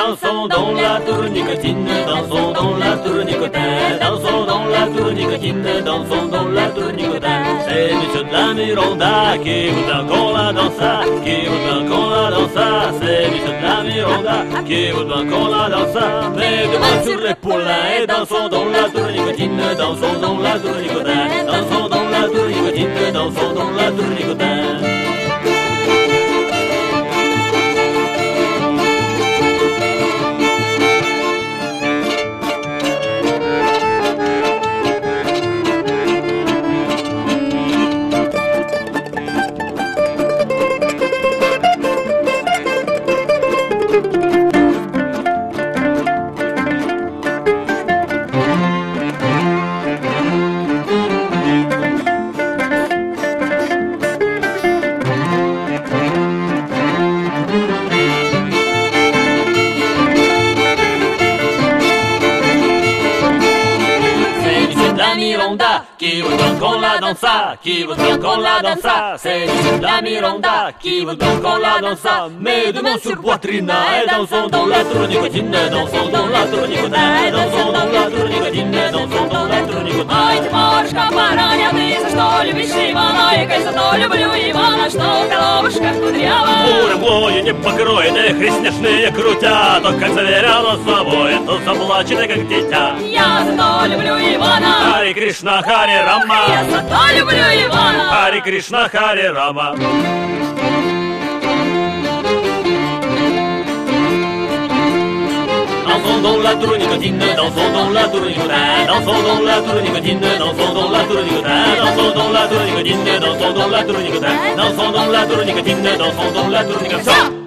dansons dans la tournicotine, dansons dans la tournicotine, dansons dans la tournicotine, dansons dans la tournicotine. C'est Monsieur de la Miranda qui voudra qu'on la danse, qui voudra qu'on la danse. C'est Monsieur de la Miranda qui voudra qu'on la danse. Mais demain sur l'épaule et dansons dans la tournicotine, dansons dans la tournicotine, dansons dans la tournicotine, dansons dans la tournicotine. Qui voudra qu'on la danse, qui voudra qu'on la danse. C'est Monsieur de la Miranda qui voudra qu'on la danse. Mais demain sur poitrine et dansons dans la tournicotine, dansons dans la tournicotine, dansons dans la tournicotine, dansons dans la tournicotine. Ай, ты, Марушка, бараня, ты за что любишь Ивана? Я, за то люблю Ивана, что головушка кудрява. Буря бою не покроет, хрестняшные крутят. То как заверяла собой, то заплачет, как дитя. Я за то люблю Ивана. Хари Кришна, Хари Рама. Я за то люблю Ивана. Хари Кришна, Хари Рама. Dansons dans la tournicotine, dansons dans la tournicotine, dansons dans la tournicotine, dansons dans la tournicotine, dansons dans la tournicotine, dansons dans la tournicotine, dansons dans la tournicotine, dansons dans la tournicotine.